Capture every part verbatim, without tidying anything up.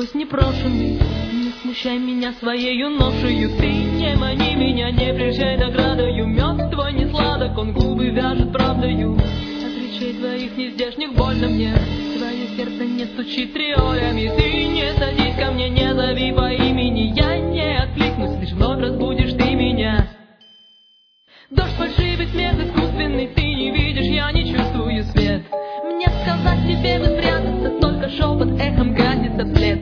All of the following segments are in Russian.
гость непрошенный, не смущай меня своею ношею. Ты не мани меня, не прельщай наградою. Мед твой не сладок, он губы вяжет правдою. От речей твоих нездешних больно мне, твое сердце не стучит триолями. Ты не садись ко мне, не зови по имени, я не откликнусь, лишь вновь разбудишь ты меня. Дождь, фальшивый смех искусственный, ты не видишь, я не чувствую свет. Мне сказать тебе бы спрятаться, только шепот эхом катится вслед.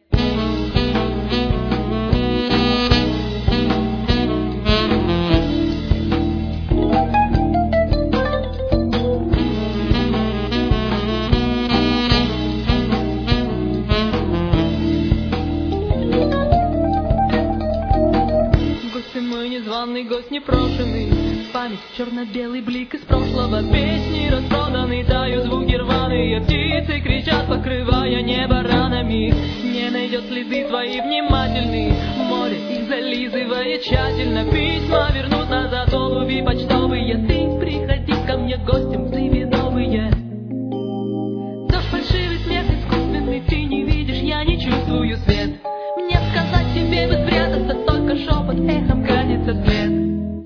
Незваный гость непрошенный, память черно-белый блик из прошлого. Песни распроданы, тают звуки рваные, птицы кричат, покрывая небо ранами. Не найдет следы твои внимательный, море их зализывая тщательно. Письма вернут назад обуви почтовые, ты приходи ко мне гостем в дыме новые. Дождь, фальшивый смех искусственный, ты не видишь, я не чувствую свет. Мне сказать тебе бы спрятаться, только шепот эхом катится вслед.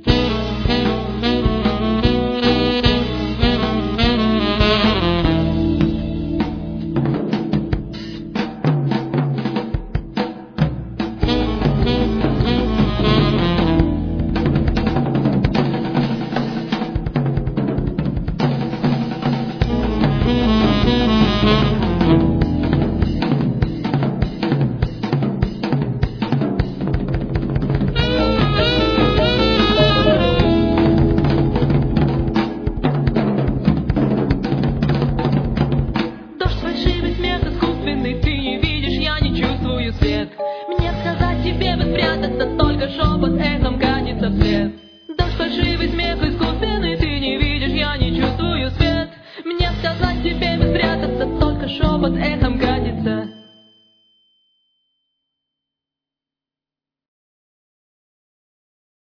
Ты не видишь, я не чувствую свет. Мне сказать тебе бы спрятаться, только шепот эхом катится вслед. Дождь, фальшивый смех искусственный, ты не видишь, я не чувствую свет. Мне сказать тебе бы спрятаться, только шепот эхом катится.